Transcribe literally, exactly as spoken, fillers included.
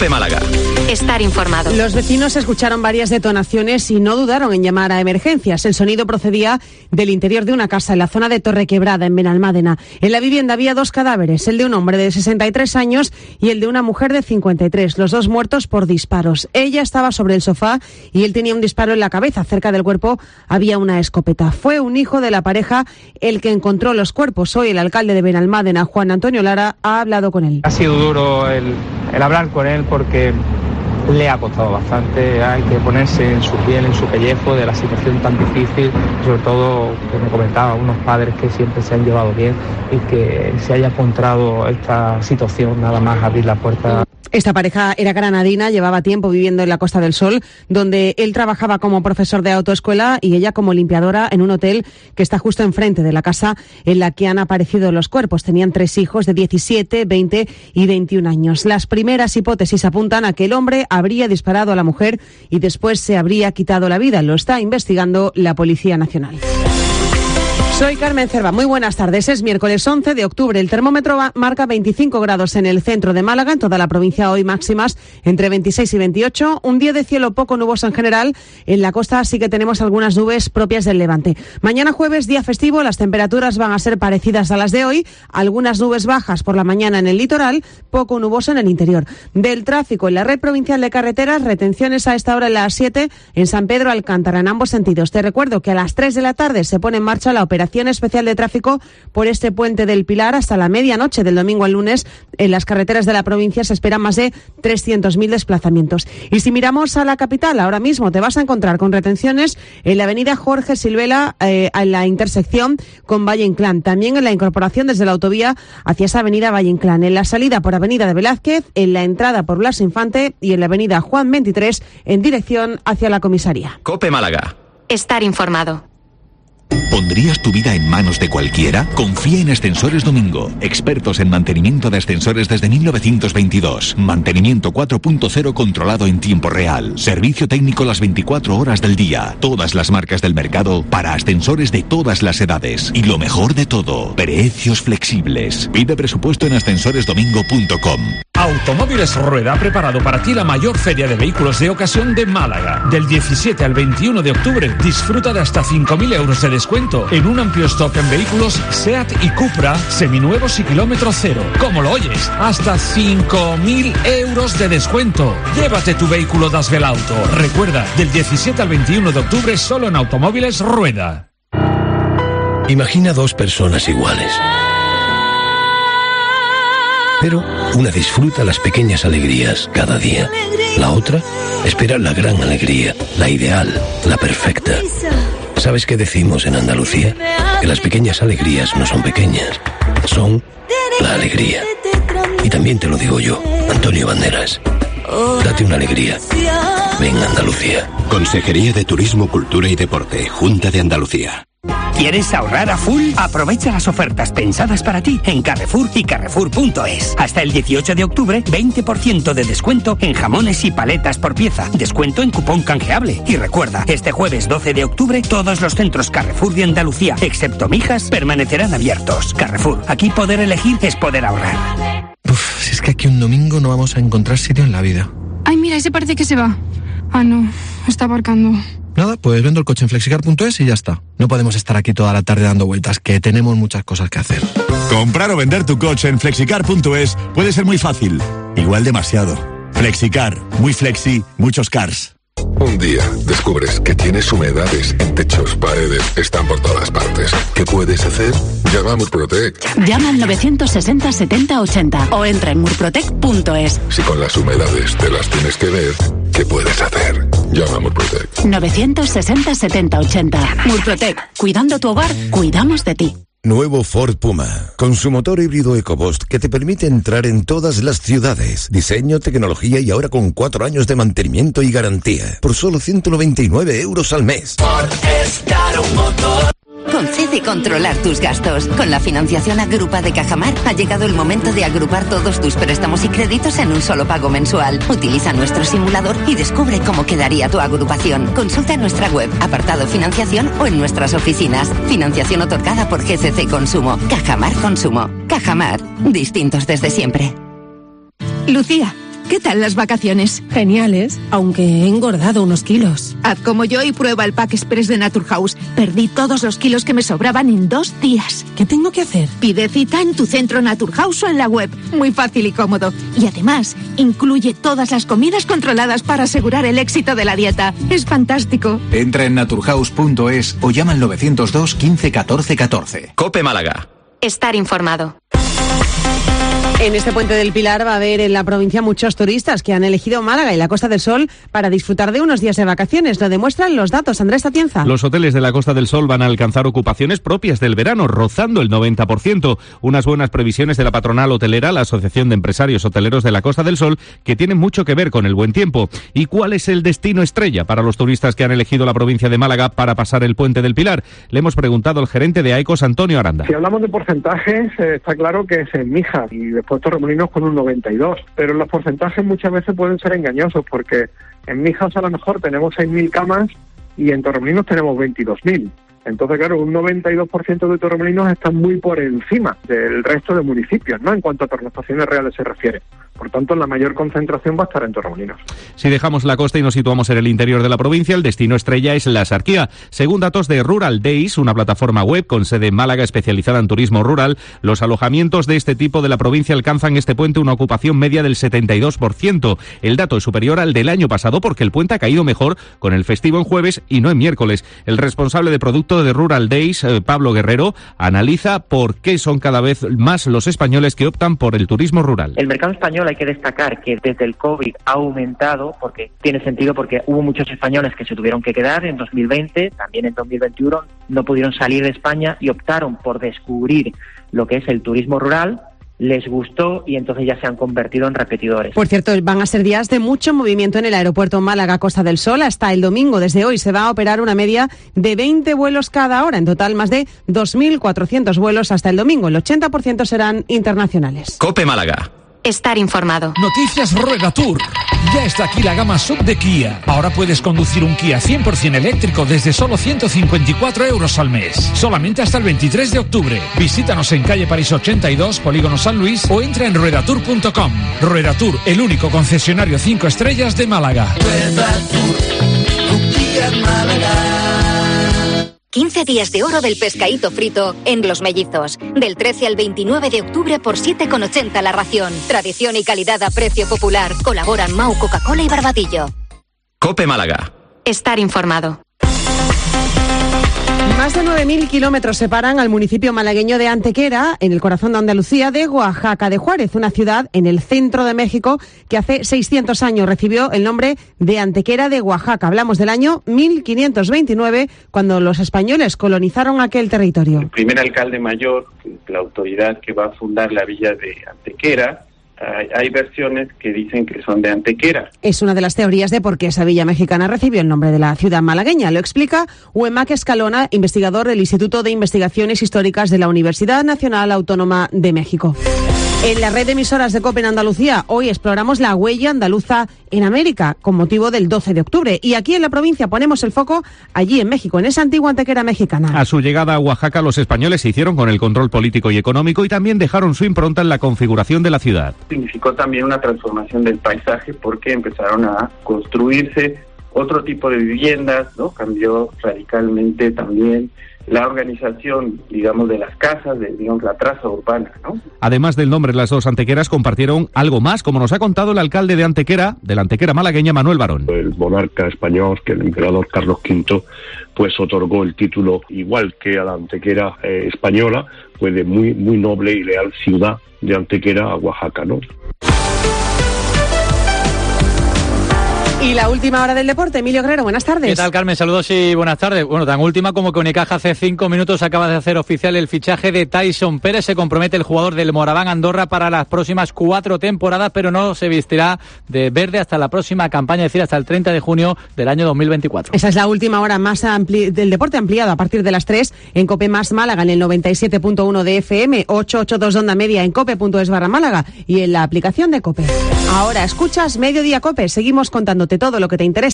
COPE Málaga. Estar informado. Los vecinos escucharon varias detonaciones y no dudaron en llamar a emergencias. El sonido procedía del interior de una casa en la zona de Torrequebrada, en Benalmádena. En la vivienda había dos cadáveres, el de un hombre de sesenta y tres años y el de una mujer de cincuenta y tres, los dos muertos por disparos. Ella estaba sobre el sofá y él tenía un disparo en la cabeza. Cerca del cuerpo había una escopeta. Fue un hijo de la pareja el que encontró los cuerpos. Hoy el alcalde de Benalmádena, Juan Antonio Lara, ha hablado con él. Ha sido duro el, el hablar con él porque le ha costado bastante, hay que ponerse en su piel, en su pellejo de la situación tan difícil, sobre todo, que me comentaba, unos padres que siempre se han llevado bien y que se haya encontrado esta situación nada más abrir la puerta. Esta pareja era granadina, llevaba tiempo viviendo en la Costa del Sol, donde él trabajaba como profesor de autoescuela y ella como limpiadora en un hotel que está justo enfrente de la casa en la que han aparecido los cuerpos. Tenían tres hijos de diecisiete, veinte y veintiún años. Las primeras hipótesis apuntan a que el hombre habría disparado a la mujer y después se habría quitado la vida. Lo está investigando la Policía Nacional. Soy Carmen Cerva. Muy buenas tardes. Es miércoles once de octubre. El termómetro marca veinticinco grados en el centro de Málaga. En toda la provincia hoy máximas entre veintiséis y veintiocho. Un día de cielo poco nuboso en general. En la costa sí que tenemos algunas nubes propias del levante. Mañana jueves, día festivo. Las temperaturas van a ser parecidas a las de hoy. Algunas nubes bajas por la mañana en el litoral. Poco nuboso en el interior. Del tráfico en la red provincial de carreteras. Retenciones a esta hora en las siete en San Pedro Alcántara en ambos sentidos. Te recuerdo que a las tres de la tarde se pone en marcha la operación especial de tráfico por este puente del Pilar hasta la medianoche del domingo al lunes. En las carreteras de la provincia se esperan más de trescientos mil desplazamientos. Y si miramos a la capital, ahora mismo te vas a encontrar con retenciones en la avenida Jorge Silvela, eh, en la intersección con Valle Inclán. También en la incorporación desde la autovía hacia esa avenida Valle Inclán. En la salida por avenida de Velázquez, en la entrada por Blas Infante y en la avenida Juan veintitrés en dirección hacia la comisaría. COPE Málaga. Estar informado. ¿Pondrías tu vida en manos de cualquiera? Confía en Ascensores Domingo, expertos en mantenimiento de ascensores desde mil novecientos veintidós. Mantenimiento cuatro punto cero controlado en tiempo real. Servicio técnico las veinticuatro horas del día. Todas las marcas del mercado para ascensores de todas las edades. Y lo mejor de todo, precios flexibles. Pide presupuesto en ascensores domingo punto com. Automóviles Rueda ha preparado para ti la mayor feria de vehículos de ocasión de Málaga. Del diecisiete al veintiuno de octubre, disfruta de hasta cinco mil euros de descuento en un amplio stock en vehículos SEAT y Cupra, seminuevos y kilómetro cero. ¿Cómo lo oyes? Hasta cinco mil euros de descuento. Llévate tu vehículo Das Belauto. Recuerda, del diecisiete al veintiuno de octubre solo en Automóviles Rueda. Imagina dos personas iguales. Pero una disfruta las pequeñas alegrías cada día. La otra espera la gran alegría, la ideal, la perfecta. ¿Sabes qué decimos en Andalucía? Que las pequeñas alegrías no son pequeñas, son la alegría. Y también te lo digo yo, Antonio Banderas. Date una alegría. Ven Andalucía. Consejería de Turismo, Cultura y Deporte, Junta de Andalucía. ¿Quieres ahorrar a full? Aprovecha las ofertas pensadas para ti en Carrefour y Carrefour punto es. Hasta el dieciocho de octubre, veinte por ciento de descuento en jamones y paletas por pieza. Descuento en cupón canjeable. Y recuerda, este jueves doce de octubre, todos los centros Carrefour de Andalucía, excepto Mijas, permanecerán abiertos. Carrefour, aquí poder elegir es poder ahorrar. Uf, si es que aquí un domingo no vamos a encontrar sitio en la vida. Ay, mira, ese parece que se va. Ah, no, está aparcando. Nada, pues vendo el coche en flexicar punto es y ya está. No podemos estar aquí toda la tarde dando vueltas, que tenemos muchas cosas que hacer. Comprar o vender tu coche en flexicar punto es puede ser muy fácil, igual demasiado. Flexicar, muy flexi, muchos cars. Un día descubres que tienes humedades en techos, paredes, están por todas partes. ¿Qué puedes hacer? Llama a Murprotec. Llama al novecientos sesenta setenta ochenta o entra en murprotec punto es. Si con las humedades te las tienes que ver, ¿qué puedes hacer? Llama a Murprotec. novecientos sesenta setenta ochenta. Murprotec. Cuidando tu hogar, cuidamos de ti. Nuevo Ford Puma, con su motor híbrido EcoBoost que te permite entrar en todas las ciudades. Diseño, tecnología y ahora con cuatro años de mantenimiento y garantía. Por solo ciento noventa y nueve euros al mes. Ford es caro motor. Concede controlar tus gastos. Con la financiación Agrupa de Cajamar ha llegado el momento de agrupar todos tus préstamos y créditos en un solo pago mensual. Utiliza nuestro simulador y descubre cómo quedaría tu agrupación. Consulta en nuestra web, apartado financiación o en nuestras oficinas. Financiación otorgada por G C C Consumo. Cajamar Consumo. Cajamar. Distintos desde siempre. Lucía, ¿qué tal las vacaciones? Geniales, aunque he engordado unos kilos. Haz como yo y prueba el Pack Express de Naturhaus. Perdí todos los kilos que me sobraban en dos días. ¿Qué tengo que hacer? Pide cita en tu centro Naturhaus o en la web. Muy fácil y cómodo. Y además, incluye todas las comidas controladas para asegurar el éxito de la dieta. Es fantástico. Entra en naturhaus punto es o llama al novecientos dos quince catorce catorce. COPE Málaga. Estar informado. En este Puente del Pilar va a haber en la provincia muchos turistas que han elegido Málaga y la Costa del Sol para disfrutar de unos días de vacaciones. Lo demuestran los datos. Andrés Atienza. Los hoteles de la Costa del Sol van a alcanzar ocupaciones propias del verano, rozando el noventa por ciento. Unas buenas previsiones de la patronal hotelera, la Asociación de Empresarios Hoteleros de la Costa del Sol, que tienen mucho que ver con el buen tiempo. ¿Y cuál es el destino estrella para los turistas que han elegido la provincia de Málaga para pasar el Puente del Pilar? Le hemos preguntado al gerente de AECOS, Antonio Aranda. Si hablamos de porcentajes, eh, está claro que es en Mijas y después Torremolinos con un noventa y dos, pero los porcentajes muchas veces pueden ser engañosos porque en Mijas a lo mejor tenemos seis mil camas y en Torremolinos tenemos veintidós mil. Entonces, claro, un noventa y dos por ciento de Torremolinos está muy por encima del resto de municipios, ¿no?, en cuanto a pernoctaciones reales se refiere. Por tanto, la mayor concentración va a estar en Torremolinos. Si dejamos la costa y nos situamos en el interior de la provincia, el destino estrella es la Axarquía. Según datos de Rural Days, una plataforma web con sede en Málaga especializada en turismo rural, los alojamientos de este tipo de la provincia alcanzan este puente una ocupación media del setenta y dos por ciento. El dato es superior al del año pasado porque el puente ha caído mejor con el festivo en jueves y no en miércoles. El responsable de producto de Rural Days, eh, Pablo Guerrero, analiza por qué son cada vez más los españoles que optan por el turismo rural. El mercado español, hay que destacar que desde el COVID ha aumentado, porque tiene sentido, porque hubo muchos españoles que se tuvieron que quedar en dos mil veinte, también en dos mil veintiuno, no pudieron salir de España y optaron por descubrir lo que es el turismo rural. Les gustó y entonces ya se han convertido en repetidores. Por cierto, van a ser días de mucho movimiento en el aeropuerto Málaga Costa del Sol. Hasta el domingo, desde hoy, se va a operar una media de veinte vuelos cada hora. En total, más de dos mil cuatrocientos vuelos hasta el domingo. El ochenta por ciento serán internacionales. COPE Málaga. Estar informado. Noticias Rueda Tour. Ya está aquí la gama sub de Kia. Ahora puedes conducir un Kia cien por ciento eléctrico desde solo ciento cincuenta y cuatro euros al mes. Solamente hasta el veintitrés de octubre. Visítanos en calle París ochenta y dos, Polígono San Luis, o entra en rueda tour punto com. Rueda Tour, el único concesionario cinco estrellas de Málaga. Rueda Tour, tu Kia Málaga. quince días de oro del pescadito frito en Los Mellizos. Del trece al veintinueve de octubre por siete con ochenta la ración. Tradición y calidad a precio popular. Colaboran Mau, Coca-Cola y Barbadillo. COPE Málaga. Estar informado. Más de nueve mil kilómetros separan al municipio malagueño de Antequera, en el corazón de Andalucía, de Oaxaca de Juárez, una ciudad en el centro de México que hace seiscientos años recibió el nombre de Antequera de Oaxaca. Hablamos del año mil quinientos veintinueve, cuando los españoles colonizaron aquel territorio. El primer alcalde mayor, la autoridad que va a fundar la villa de Antequera, Hay, hay versiones que dicen que son de Antequera. Es una de las teorías de por qué esa villa mexicana recibió el nombre de la ciudad malagueña. Lo explica Huemac Escalona, investigador del Instituto de Investigaciones Históricas de la Universidad Nacional Autónoma de México. En la red de emisoras de COPE en Andalucía, hoy exploramos la huella andaluza en América, con motivo del doce de octubre. Y aquí en la provincia ponemos el foco allí en México, en esa antigua Antequera mexicana. A su llegada a Oaxaca, los españoles se hicieron con el control político y económico y también dejaron su impronta en la configuración de la ciudad. Significó también una transformación del paisaje porque empezaron a construirse otro tipo de viviendas, ¿no? Cambió radicalmente también la organización, digamos, de las casas, de, digamos, la traza urbana, ¿no? Además del nombre, las dos Antequeras compartieron algo más, como nos ha contado el alcalde de Antequera, de la Antequera malagueña, Manuel Barón. El monarca español, que el emperador Carlos quinto, pues otorgó el título, igual que a la Antequera eh, española, pues de muy, muy noble y leal ciudad de Antequera a Oaxaca, ¿no? Y la última hora del deporte, Emilio Guerrero, buenas tardes. ¿Qué tal, Carmen? Saludos y buenas tardes. Bueno, tan última como que Unicaja hace cinco minutos acaba de hacer oficial el fichaje de Tyson Pérez. Se compromete el jugador del Moraván Andorra para las próximas cuatro temporadas, pero no se vestirá de verde hasta la próxima campaña, es decir, hasta el treinta de junio del año dos mil veinticuatro. Esa es la última hora más ampli- del deporte ampliado a partir de las tres en COPE más Málaga, en el noventa y siete punto uno de F M, ochocientos ochenta y dos de onda media en cope punto es barra Málaga y en la aplicación de COPE. Ahora escuchas Mediodía COPE. Seguimos contándote todo lo que te interesa